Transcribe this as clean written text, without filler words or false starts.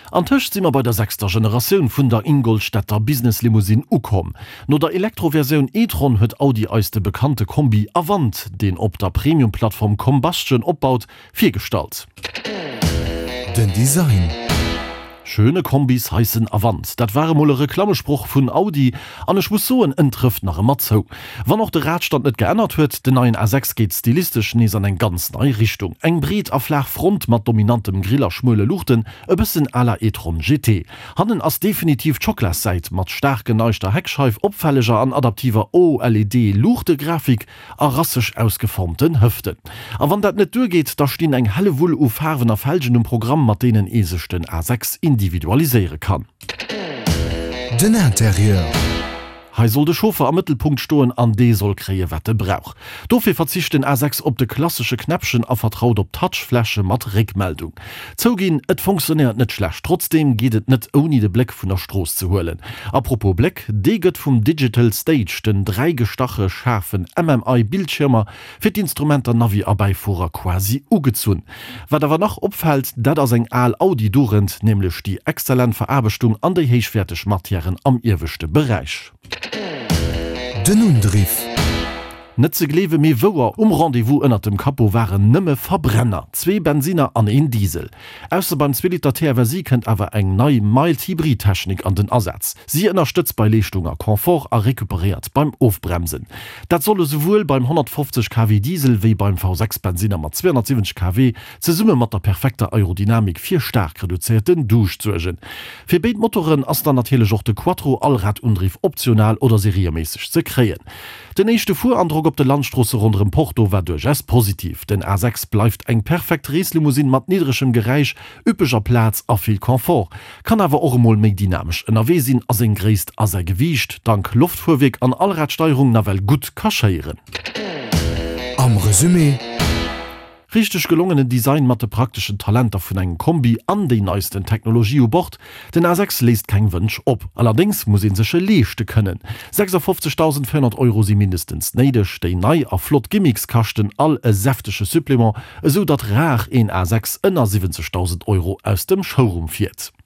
An Tisch sind wir bei der 6. Generation von der Ingolstädter Business-Limousine ukom. No der Elektroversion e-tron hat Audi als der bekannte Kombi Avant, den op der Premium-Plattform Combustion opbaut, viergestalt. Den Design. Schöne Kombis heißen Avant. Dat war mal ein Reklamespruch von Audi, an ich muss so trifft nach immer zo. Wann auch der Radstand nicht geändert wird, den neuen A6 geht stilistisch nie an eine ganz neue Richtung. Eng Bret auf flach Front mit dominantem Griller schmule Luchten, ein bisschen à la e-tron GT. Hannen als definitiv Chocolate-Seit mit stark geneigter Heckscheibe, opfälliger an adaptiver OLED-Luchte-Grafik, a rassisch ausgeformten Hüften. Aber wenn das nicht durchgeht, da stehen eng helle Wohl auf farbener Felgen im Programm, mit denen sich den A6 individualisieren kann. Den Interieur. Hei soll de Schofer am Mittelpunkt stoen an dee soll kree wette brauch. Dofir verzicht den A6 op de klassische Knäpchen a vertraut op Touchfläche mat Rückmeldung. Zogin, et funktioniert net schlecht, trotzdem geht et net oni de Blick vun der Stroß zu holen. Apropos Blick, de gëtt vum Digital Stage den 3 gestache schärfen MMI-Bildschirmer fir d'Instrumenter Navi Abeifuer quasi ugezun. Wat awer noch opfällt, dat as eng Aal Audi durend, nämlich die exzellent Verarbeitung an de heichfertig Materien am irwischte Bereich. Den Undriff. Netze glewe méi wower Rendezvous ënner dem Kapo waren nëmme Verbrenner, 2 Benziner an 1 Diesel. Ausser beim 2 Liter TRV kennt awer eng neii Mild-Hybrid-Technik an den Ersatz. Sie ënnerstützt bei Leichtunger Komfort a rekuperiert beim Aufbremsen. Dat solle sowohl beim 150 kW Diesel wie beim V6 Benziner mat 270 kW ze Summe mat der perfekter Aerodynamik 4 stark reduzierten Dusch zugen. Fir Beetmotoren ass der natürlich auch de Quattro Allradundriff optional oder seriemäßig ze kreen. Den nächste Fuhrandruck op de Landstrasse rund um Porto war durchaus positiv, denn A6 bleibt eng perfekt Rieslimousine mat niedrigem Geräusch, üppischer Platz a viel Komfort, kann aber auch mal méi dynamisch NRW sinn as en gräst as gewicht, dank Luftfuhrweg an Allradsteuerung nawel gut kaschieren. Am Resümee. Richtig gelungenen Design mat de praktischen Talenter vun eng Kombi an de neuesten Technologie bord, den A6 lest kein Wunsch op. Allerdings muss ihn sech leeschte können. 56.400 € sie mindestens neidech, de nei a Flot Gimmicks kachten all e säftesche Supplement, so dat rar en A6 ënner 70.000 € aus dem Showroom fiert.